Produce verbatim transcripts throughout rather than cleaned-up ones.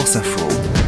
Force Info.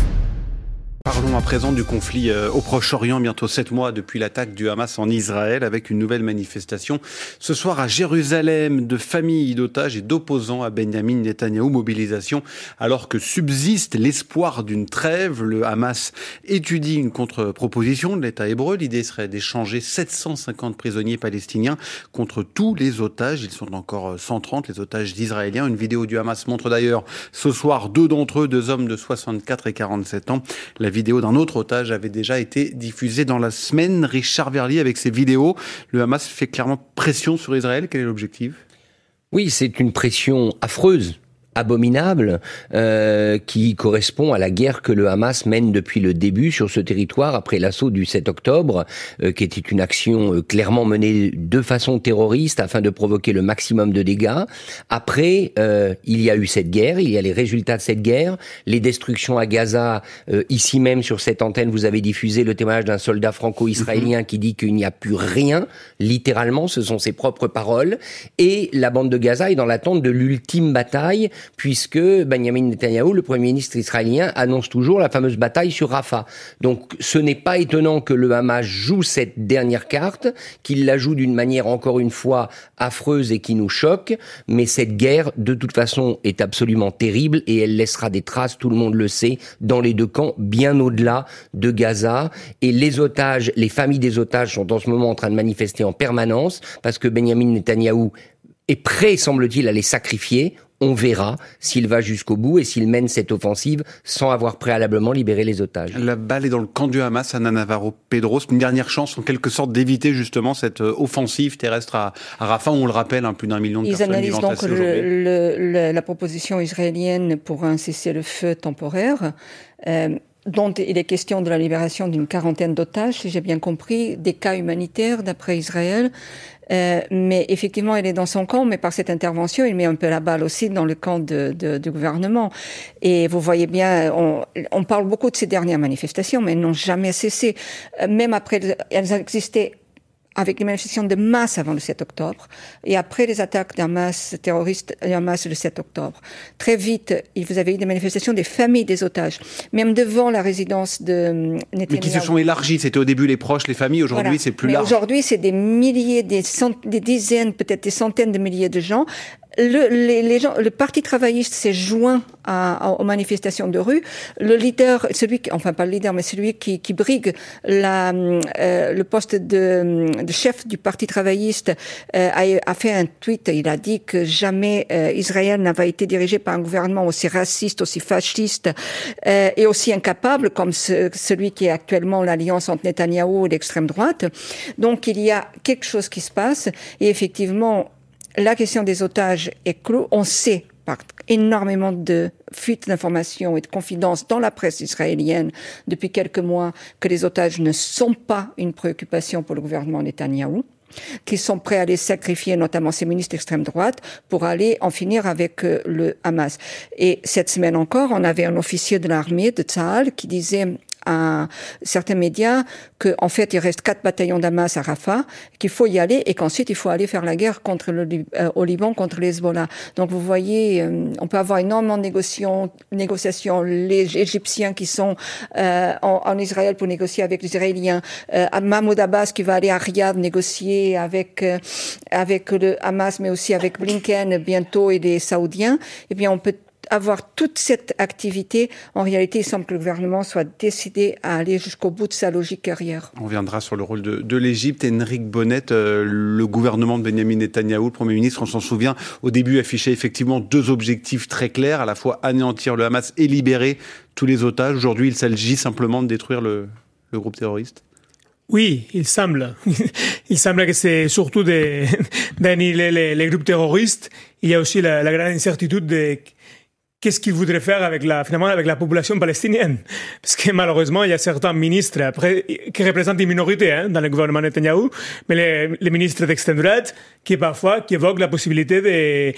Parlons à présent du conflit au Proche-Orient, bientôt sept mois depuis l'attaque du Hamas en Israël, avec une nouvelle manifestation ce soir à Jérusalem de familles d'otages et d'opposants à Benyamin Netanyahou. Mobilisation alors que subsiste l'espoir d'une trêve. Le Hamas étudie une contre-proposition de l'État hébreu. L'idée serait d'échanger sept cent cinquante prisonniers palestiniens contre tous les otages. Ils sont encore cent trente, les otages israéliens. Une vidéo du Hamas montre d'ailleurs ce soir deux d'entre eux, deux hommes de soixante-quatre et quarante-sept ans. La vidéo d'un autre otage avait déjà été diffusée dans la semaine. Richard Verlier, avec ces vidéos, le Hamas fait clairement pression sur Israël. Quel est l'objectif ? Oui, c'est une pression affreuse, abominable, euh, qui correspond à la guerre que le Hamas mène depuis le début sur ce territoire après l'assaut du sept octobre, euh, qui était une action euh, clairement menée de façon terroriste afin de provoquer le maximum de dégâts. Après, euh, il y a eu cette guerre, il y a les résultats de cette guerre, les destructions à Gaza. Euh, ici même sur cette antenne, vous avez diffusé le témoignage d'un soldat franco-israélien qui dit qu'il n'y a plus rien, littéralement, ce sont ses propres paroles, et la bande de Gaza est dans l'attente de l'ultime bataille, puisque Benyamin Netanyahou, le Premier ministre israélien, annonce toujours la fameuse bataille sur Rafah. Donc ce n'est pas étonnant que le Hamas joue cette dernière carte, qu'il la joue d'une manière encore une fois affreuse et qui nous choque, mais cette guerre de toute façon est absolument terrible et elle laissera des traces, tout le monde le sait, dans les deux camps, bien au-delà de Gaza. Et les otages, les familles des otages sont en ce moment en train de manifester en permanence, parce que Benyamin Netanyahou est prêt, semble-t-il, à les sacrifier. On verra s'il va jusqu'au bout et s'il mène cette offensive sans avoir préalablement libéré les otages. La balle est dans le camp du Hamas, Ana Navarro-Pedros. Une dernière chance, en quelque sorte, d'éviter justement cette offensive terrestre à, à Rafah, où on le rappelle, hein, plus d'un million de Ils personnes analysent vivant donc aujourd'hui. le, le, la proposition israélienne pour un cessez-le-feu temporaire. Euh, dont il est question de la libération d'une quarantaine d'otages, si j'ai bien compris, des cas humanitaires d'après Israël. Euh, mais effectivement, il est dans son camp, mais par cette intervention, il met un peu la balle aussi dans le camp de, de, du gouvernement. Et vous voyez bien, on, on parle beaucoup de ces dernières manifestations, mais elles n'ont jamais cessé. Euh, même après, elles existaient avec les manifestations de masse avant le sept octobre, et après les attaques d'Hamas, terroristes Hamas le sept octobre. Très vite, vous avez eu des manifestations des familles des otages, même devant la résidence de Netanyahou. Mais qui se sont élargies. C'était au début les proches, les familles, aujourd'hui voilà. C'est plus Mais large. Aujourd'hui, c'est des milliers, des, cent, des dizaines, peut-être des centaines de milliers de gens. Le, les, les gens, le Parti travailliste s'est joint à, à, aux manifestations de rue. Le leader, celui qui, enfin pas le leader, mais celui qui, qui brigue la, euh, le poste de, de chef du Parti travailliste euh, a, a fait un tweet. Il a dit que jamais euh, Israël n'avait été dirigé par un gouvernement aussi raciste, aussi fasciste euh, et aussi incapable comme ce, celui qui est actuellement l'alliance entre Netanyahou et l'extrême droite. Donc il y a quelque chose qui se passe et effectivement, la question des otages est clou. On sait par énormément de fuites d'informations et de confidences dans la presse israélienne depuis quelques mois que les otages ne sont pas une préoccupation pour le gouvernement Netanyahou, qu'ils sont prêts à les sacrifier, notamment ces ministres d'extrême droite, pour aller en finir avec euh, le Hamas. Et cette semaine encore, on avait un officier de l'armée de Tzahal qui disait à certains médias qu'en fait il reste quatre bataillons d'Hamas à Rafah, qu'il faut y aller et qu'ensuite il faut aller faire la guerre contre le euh, au Liban contre les Hezbollah. Donc vous voyez, euh, on peut avoir énormément de négociations, négociations. Les Égyptiens qui sont euh, en, en Israël pour négocier avec les Israéliens, euh, Mahmoud Abbas qui va aller à Riyad négocier avec euh, avec le Hamas, mais aussi avec Blinken bientôt et les Saoudiens. Eh bien, on peut avoir toute cette activité. En réalité, il semble que le gouvernement soit décidé à aller jusqu'au bout de sa logique guerrière. On viendra sur le rôle de, de l'Égypte. Enrique Bonnet, euh, le gouvernement de Benyamin Netanyahou, le Premier ministre, on s'en souvient, au début affichait effectivement deux objectifs très clairs, à la fois anéantir le Hamas et libérer tous les otages. Aujourd'hui, il s'agit simplement de détruire le, le groupe terroriste. Oui, il semble. Il semble que c'est surtout des, d'annihiler les, les groupes terroristes. Il y a aussi la, la grande incertitude de qu'est-ce qu'ils voudraient faire avec la, finalement, avec la population palestinienne. Parce que malheureusement, il y a certains ministres, après, qui représentent une minorité, hein, dans le gouvernement Netanyahou, mais les, les ministres d'extrême droite, qui parfois, qui évoquent la possibilité de,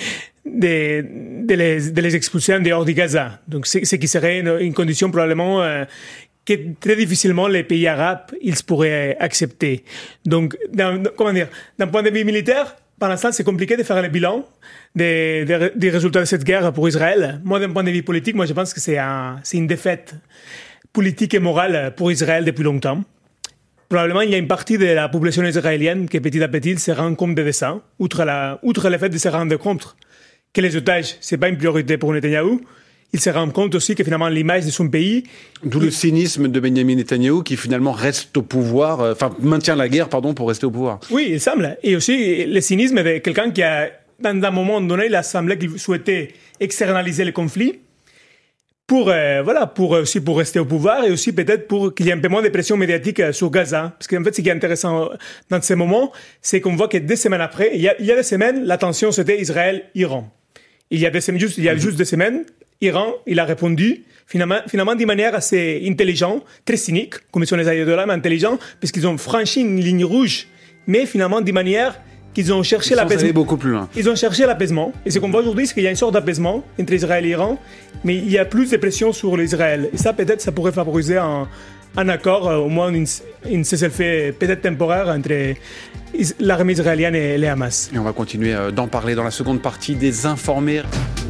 de, de les, de les expulser en dehors de Gaza. Donc, c'est, ce qui serait une, une condition probablement, euh, que très difficilement les pays arabes, ils pourraient accepter. Donc, d'un, comment dire, d'un point de vue militaire, par l'instant, c'est compliqué de faire le bilan des, des, des résultats de cette guerre pour Israël. Moi, d'un point de vue politique, moi, je pense que c'est, un, c'est une défaite politique et morale pour Israël depuis longtemps. Probablement, il y a une partie de la population israélienne qui, petit à petit, se rend compte de ça, outre, la, outre le fait de se rendre compte que les otages, c'est pas une priorité pour Netanyahou. Il se rend compte aussi que finalement l'image de son pays... D'où il... le cynisme de Benjamin Netanyahou qui finalement reste au pouvoir, euh, enfin maintient la guerre, pardon, pour rester au pouvoir. Oui, il semble. Et aussi le cynisme de quelqu'un qui a, dans un moment donné, il a semblé qu'il souhaitait externaliser le conflit pour, euh, voilà, pour aussi pour rester au pouvoir et aussi peut-être pour qu'il y ait un peu moins de pression médiatique sur Gaza. Parce qu'en fait, ce qui est intéressant dans ces moments, c'est qu'on voit que deux semaines après, il y a, il y a des semaines, la tension c'était Israël-Iran. Il y a des semaines, juste, il y a juste des semaines, Iran, il a répondu finalement, finalement d'une manière assez intelligente, très cynique, comme sont les ayatollahs, mais intelligents, parce qu'ils ont franchi une ligne rouge, mais finalement d'une manière qu'ils ont cherché l'apaisement. Aller beaucoup plus loin. Ils ont cherché l'apaisement. Et ce qu'on voit aujourd'hui, c'est qu'il y a une sorte d'apaisement entre Israël et l'Iran, mais il y a plus de pression sur l'Israël. Et ça, peut-être, ça pourrait favoriser un, un accord, au moins une, une cessez-le-feu peut-être temporaire entre l'armée israélienne et les Hamas. Et on va continuer d'en parler dans la seconde partie des Informés.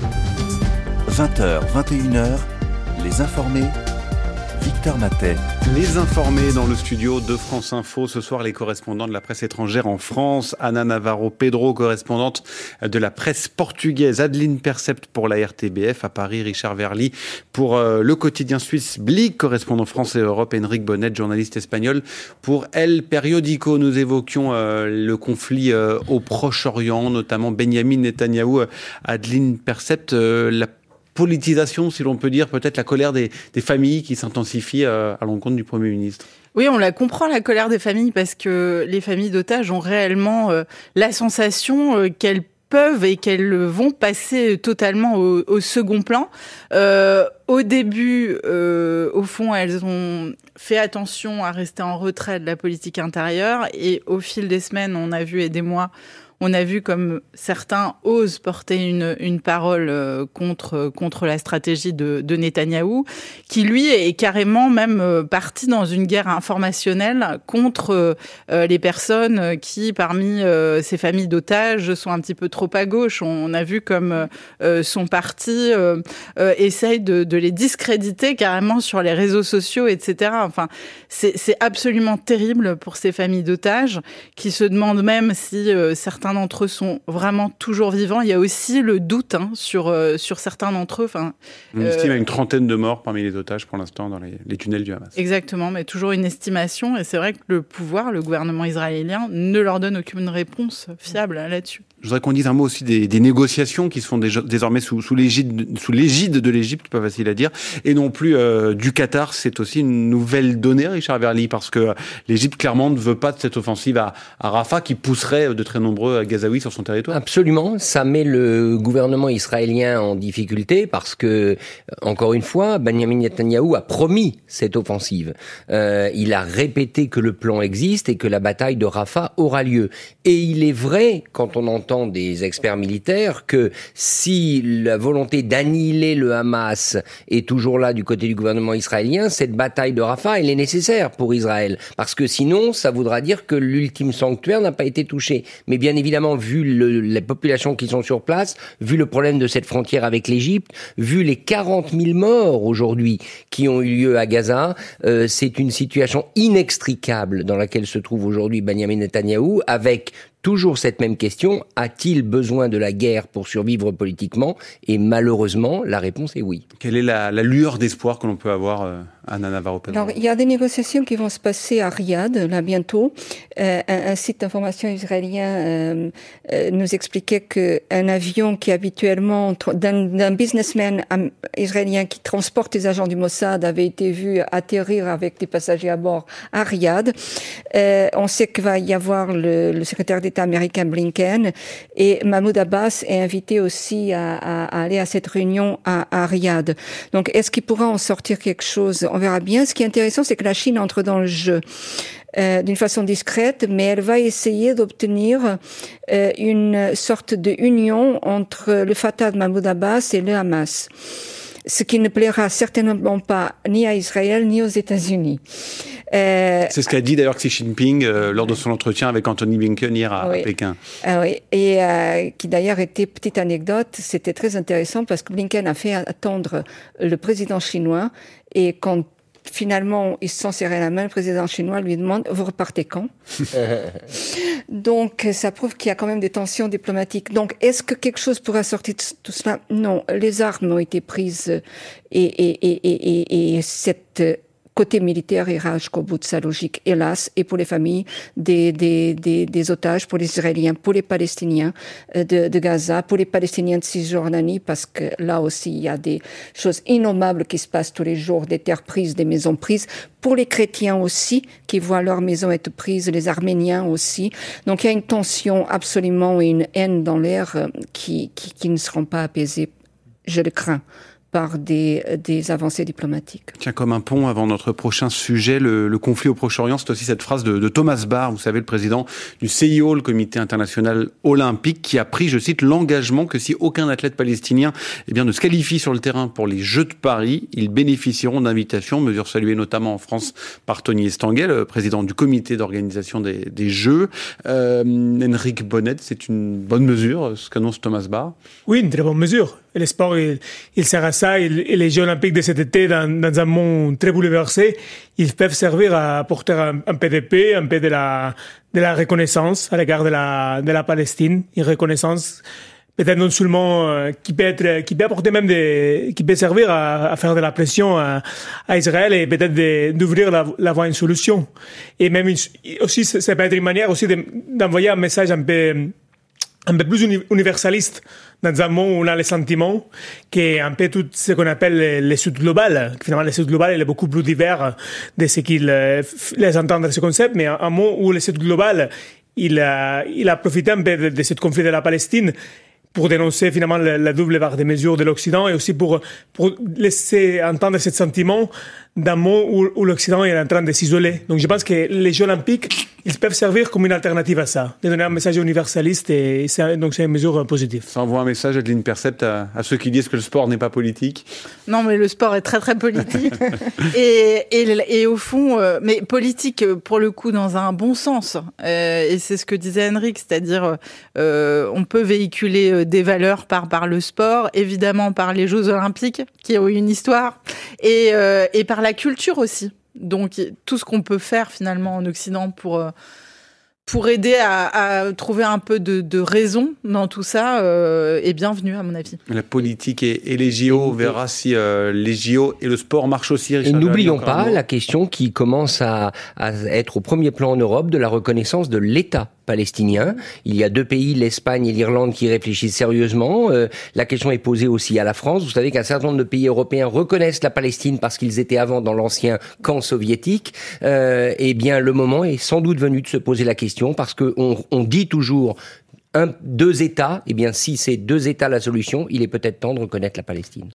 vingt heures, vingt et une heures, Les Informés, Victor Matet. Les Informés dans le studio de France Info. Ce soir, les correspondants de la presse étrangère en France. Ana Navarro Pedro, correspondante de la presse portugaise. Adeline Percept pour la R T B F à Paris. Richard Verly pour euh, le quotidien suisse Blick, correspondant France et Europe. Enrique Bonnet, journaliste espagnol pour El Periódico. Nous évoquions euh, le conflit euh, au Proche-Orient, notamment Benjamin Netanyahou. Adeline Percept, euh, la politisation, si l'on peut dire, peut-être la colère des, des familles qui s'intensifie euh, à l'encontre du Premier ministre. Oui, on la comprend, la colère des familles, parce que les familles d'otages ont réellement euh, la sensation euh, qu'elles peuvent et qu'elles vont passer totalement au, au second plan. Euh, au début, euh, au fond, elles ont fait attention à rester en retrait de la politique intérieure, et au fil des semaines, on a vu, et des mois, on a vu comme certains osent porter une, une parole euh, contre, contre la stratégie de, de Netanyahou, qui lui est carrément même euh, parti dans une guerre informationnelle contre euh, les personnes qui, parmi euh, ces familles d'otages, sont un petit peu trop à gauche. On a vu comme euh, son parti euh, euh, essaye de, de les discréditer carrément sur les réseaux sociaux, et cetera. Enfin, c'est, c'est absolument terrible pour ces familles d'otages qui se demandent même si euh, certains d'entre eux sont vraiment toujours vivants. Il y a aussi le doute hein, sur, euh, sur certains d'entre eux. Enfin, On euh, estime à une trentaine de morts parmi les otages pour l'instant dans les, les tunnels du Hamas. Exactement, mais toujours une estimation. Et c'est vrai que le pouvoir, le gouvernement israélien, ne leur donne aucune réponse fiable là-dessus. Je voudrais qu'on dise un mot aussi des, des négociations qui se font déjà, désormais sous, sous, l'égide, sous l'égide de l'Égypte, pas facile à dire, et non plus euh, du Qatar. C'est aussi une nouvelle donnée, Richard Verly, parce que l'Égypte clairement ne veut pas de cette offensive à, à Rafah qui pousserait de très nombreux Gazaouis sur son territoire. Absolument, ça met le gouvernement israélien en difficulté parce que, encore une fois, Benjamin Netanyahou a promis cette offensive. Euh, il a répété que le plan existe et que la bataille de Rafah aura lieu. Et il est vrai, quand on entend des experts militaires, que si la volonté d'annihiler le Hamas est toujours là du côté du gouvernement israélien, cette bataille de Rafah, elle est nécessaire pour Israël. Parce que sinon, ça voudra dire que l'ultime sanctuaire n'a pas été touché. Mais bien évidemment, vu le, les populations qui sont sur place, vu le problème de cette frontière avec l'Égypte, vu les quarante mille morts aujourd'hui qui ont eu lieu à Gaza, euh, c'est une situation inextricable dans laquelle se trouve aujourd'hui Benjamin Netanyahou, avec toujours cette même question, a-t-il besoin de la guerre pour survivre politiquement ? Et malheureusement, la réponse est oui. Quelle est la, la lueur d'espoir que l'on peut avoir, euh, Ana Navarro Pedro ? Alors, il y a des négociations qui vont se passer à Riyad, là, bientôt. Euh, un, un site d'information israélien euh, euh, nous expliquait qu'un avion qui habituellement, d'un, d'un businessman israélien qui transporte les agents du Mossad avait été vu atterrir avec des passagers à bord à Riyad. Euh, on sait qu'il va y avoir le, le secrétaire d'État américain Blinken, et Mahmoud Abbas est invité aussi à, à, à aller à cette réunion à, à Riyad. Donc, est-ce qu'il pourra en sortir quelque chose ? On verra bien. Ce qui est intéressant, c'est que la Chine entre dans le jeu euh, d'une façon discrète, mais elle va essayer d'obtenir euh, une sorte de union entre le Fatah de Mahmoud Abbas et le Hamas. ce qui ne plaira certainement pas ni à Israël ni aux États-Unis. Euh, c'est ce qu'a dit d'ailleurs Xi Jinping euh, lors de son entretien avec Anthony Blinken hier à, oui. à Pékin. Ah oui, et euh, qui d'ailleurs était, petite anecdote, c'était très intéressant parce que Blinken a fait attendre le président chinois et quand finalement ils se sont serrés la main, le président chinois lui demande « Vous repartez quand ?» Donc ça prouve qu'il y a quand même des tensions diplomatiques. Donc est-ce que quelque chose pourra sortir de tout cela? Non, les armes ont été prises et, et, et, et, et, et cette côté militaire ira jusqu'au bout de sa logique, hélas, et pour les familles des, des, des, des otages, pour les Israéliens, pour les Palestiniens de, de Gaza, pour les Palestiniens de Cisjordanie, parce que là aussi, il y a des choses innommables qui se passent tous les jours, des terres prises, des maisons prises, pour les chrétiens aussi, qui voient leurs maisons être prises, les Arméniens aussi. Donc il y a une tension absolument et une haine dans l'air qui, qui, qui ne seront pas apaisées, je le crains, par des, des avancées diplomatiques. Tiens, comme un pont avant notre prochain sujet, le, le conflit au Proche-Orient, c'est aussi cette phrase de, de Thomas Bach, vous savez, le président du C I O, le Comité international olympique, qui a pris, je cite, l'engagement que si aucun athlète palestinien eh bien, ne se qualifie sur le terrain pour les Jeux de Paris, ils bénéficieront d'invitations, mesure saluée notamment en France par Tony Estanguet, président du comité d'organisation des, des Jeux. Euh, Henrik Bonnet, c'est une bonne mesure, ce qu'annonce Thomas Bach? Oui, une très bonne mesure. Et le sport, il, il sert à ça. Et les Jeux olympiques de cet été, dans, dans un monde très bouleversé, ils peuvent servir à apporter un, un peu de paix, un peu de la, de la reconnaissance à l'égard de la, de la Palestine. Une reconnaissance peut-être non seulement euh, qui peut être, qui peut apporter même des, qui peut servir à, à faire de la pression à, à Israël et peut-être de, d'ouvrir la, la voie à une solution. Et même une, aussi, ça peut être une manière aussi de, d'envoyer un message un peu, un peu plus universaliste dans un monde où on a le sentiment qu'un peu tout ce qu'on appelle le Sud global, finalement le Sud global il est beaucoup plus divers de ce qu'ils laissent entendre dans ce concept, mais un monde où le Sud global il a, il a profité un peu de, de ce conflit de la Palestine pour dénoncer finalement la, la double barre des mesures de l'Occident et aussi pour, pour laisser entendre ce sentiment d'un monde où, où l'Occident est en train de s'isoler. Donc je pense que les Jeux olympiques, ils peuvent servir comme une alternative à ça, de donner un message universaliste et c'est, donc c'est une mesure positive. Ça envoie un message, Adeline Percept, à, à ceux qui disent que le sport n'est pas politique. Non, mais le sport est très très politique et, et, et au fond, euh, mais politique pour le coup dans un bon sens. Euh, et c'est ce que disait Henrik, c'est-à-dire euh, on peut véhiculer des valeurs par par le sport, évidemment par les Jeux olympiques qui ont une histoire et euh, et par la culture aussi. Donc tout ce qu'on peut faire finalement en Occident pour pour aider à, à trouver un peu de, de raison dans tout ça euh, est bienvenu à mon avis. La politique et, et les J O, on verra si euh, les J O et le sport marchent aussi. Richard, et n'oublions pas la question qui commence à, à être au premier plan en Europe de la reconnaissance de l'État palestinien. Il y a deux pays, l'Espagne et l'Irlande, qui réfléchissent sérieusement. Euh, la question est posée aussi à la France. Vous savez qu'un certain nombre de pays européens reconnaissent la Palestine parce qu'ils étaient avant dans l'ancien camp soviétique. Euh, eh bien, le moment est sans doute venu de se poser la question parce que on, on dit toujours un, deux États. Eh bien, si c'est deux États la solution, il est peut-être temps de reconnaître la Palestine.